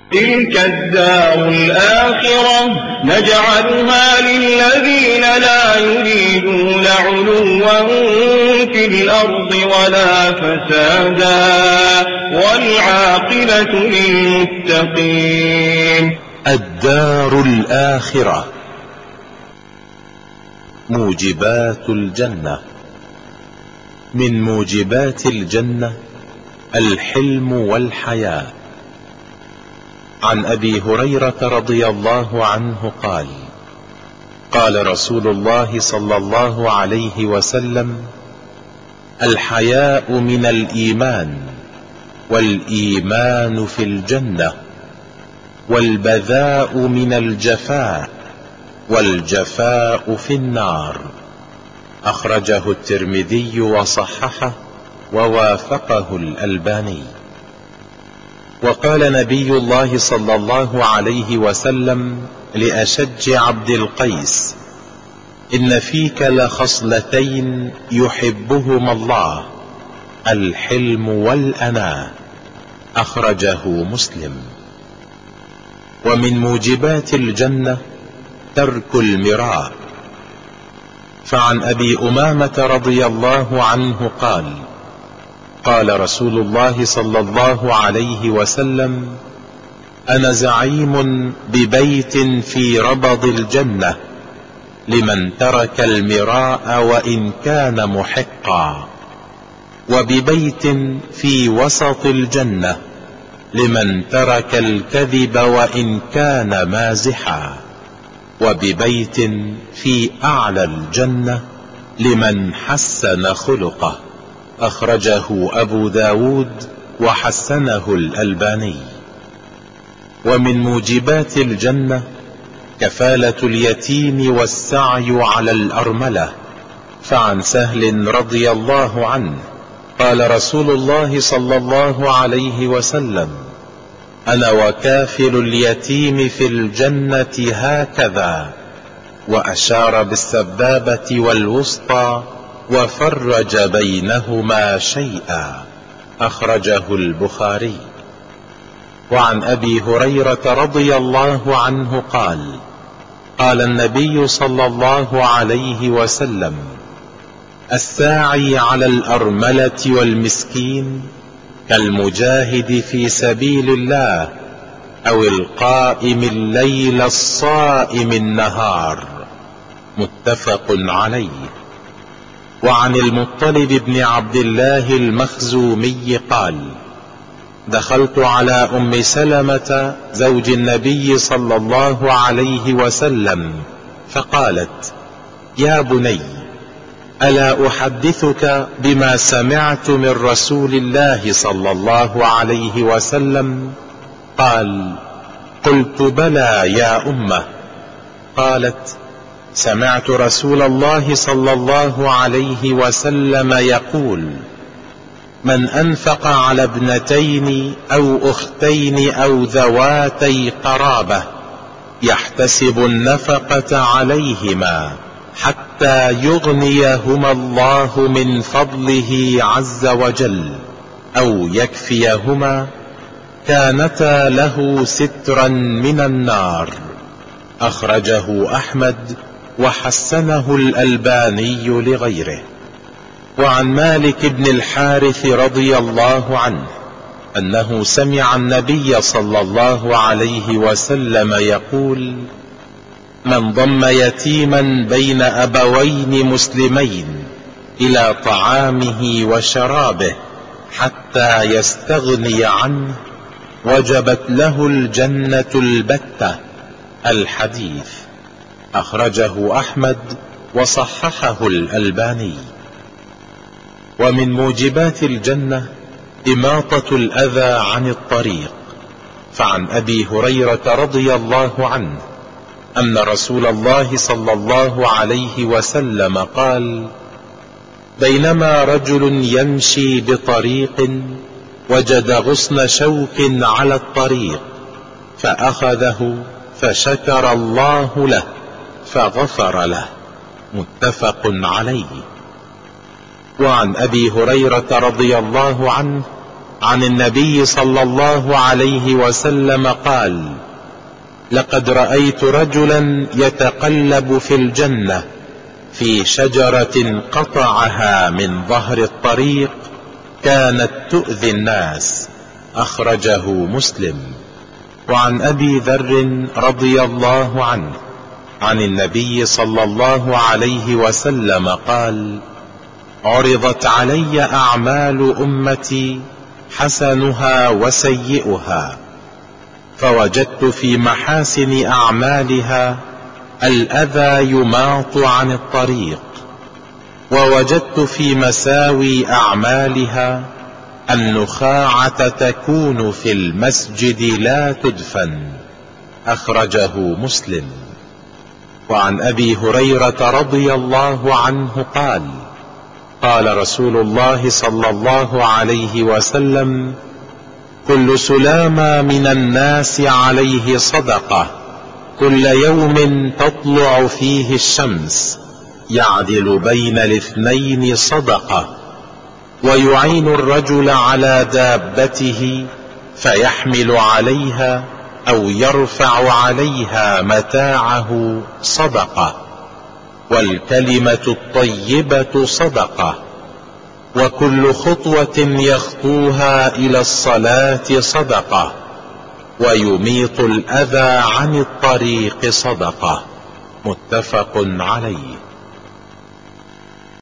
تلك الدار الآخرة نجعلها للذين لا يريدون علوا في الأرض ولا فسادا والعاقبة للمتقين. الدار الآخرة. موجبات الجنة. من موجبات الجنة الحلم والحياء. عن أبي هريرة رضي الله عنه قال: قال رسول الله صلى الله عليه وسلم: الحياء من الإيمان، والإيمان في الجنة، والبذاء من الجفاء، والجفاء في النار. أخرجه الترمذي وصححه ووافقه الألباني. وقال نبي الله صلى الله عليه وسلم لأشج عبد القيس: إن فيك لخصلتين يحبهما الله، الحلم والأناة. أخرجه مسلم. ومن موجبات الجنة ترك المراء. فعن أبي أمامة رضي الله عنه قال: قال رسول الله صلى الله عليه وسلم: أنا زعيم ببيت في ربض الجنة لمن ترك المراء وإن كان محقا، وببيت في وسط الجنة لمن ترك الكذب وإن كان مازحا، وببيت في أعلى الجنة لمن حسن خلقه. أخرجه أبو داود وحسنه الألباني. ومن موجبات الجنة كفالة اليتيم والسعي على الأرملة. فعن سهل رضي الله عنه قال رسول الله صلى الله عليه وسلم: أنا وكافل اليتيم في الجنة هكذا، وأشار بالسبابة والوسطى وفرج بينهما شيئا. أخرجه البخاري. وعن أبي هريرة رضي الله عنه قال: قال النبي صلى الله عليه وسلم: الساعي على الأرملة والمسكين كالمجاهد في سبيل الله، أو القائم الليل الصائم النهار. متفق عليه. وعن المطلب بن عبد الله المخزومي قال: دخلت على أم سلمة زوج النبي صلى الله عليه وسلم فقالت: يا بني، ألا أحدثك بما سمعت من رسول الله صلى الله عليه وسلم؟ قال: قلت بلى يا أمه. قالت: سمعت رسول الله صلى الله عليه وسلم يقول: من أنفق على ابنتين أو أختين أو ذواتي قرابة يحتسب النفقة عليهما حتى يغنيهما الله من فضله عز وجل أو يكفيهما، كانتا له سترا من النار. أخرجه أحمد وحسنه الألباني لغيره. وعن مالك بن الحارث رضي الله عنه أنه سمع النبي صلى الله عليه وسلم يقول: من ضم يتيما بين أبوين مسلمين إلى طعامه وشرابه حتى يستغني عنه وجبت له الجنة البتة. الحديث. أخرجه أحمد وصححه الألباني. ومن موجبات الجنة إماطة الأذى عن الطريق. فعن أبي هريرة رضي الله عنه أن رسول الله صلى الله عليه وسلم قال: بينما رجل يمشي بطريق وجد غصن شوك على الطريق فأخذه فشكر الله له فغفر له. متفق عليه. وعن أبي هريرة رضي الله عنه عن النبي صلى الله عليه وسلم قال: لقد رأيت رجلا يتقلب في الجنة في شجرة قطعها من ظهر الطريق كانت تؤذي الناس. أخرجه مسلم. وعن أبي ذر رضي الله عنه عن النبي صلى الله عليه وسلم قال: عرضت علي أعمال أمتي حسنها وسيئها، فوجدت في محاسن أعمالها الأذى يماط عن الطريق، ووجدت في مساوي أعمالها النخاعة تكون في المسجد لا تدفن. أخرجه مسلم. وعن أبي هريرة رضي الله عنه قال: قال رسول الله صلى الله عليه وسلم: كل سلامة من الناس عليه صدقة، كل يوم تطلع فيه الشمس، يعدل بين الاثنين صدقة، ويعين الرجل على دابته فيحمل عليها أو يرفع عليها متاعه صدقة، والكلمة الطيبة صدقة، وكل خطوة يخطوها إلى الصلاة صدقة، ويميط الأذى عن الطريق صدقة. متفق عليه.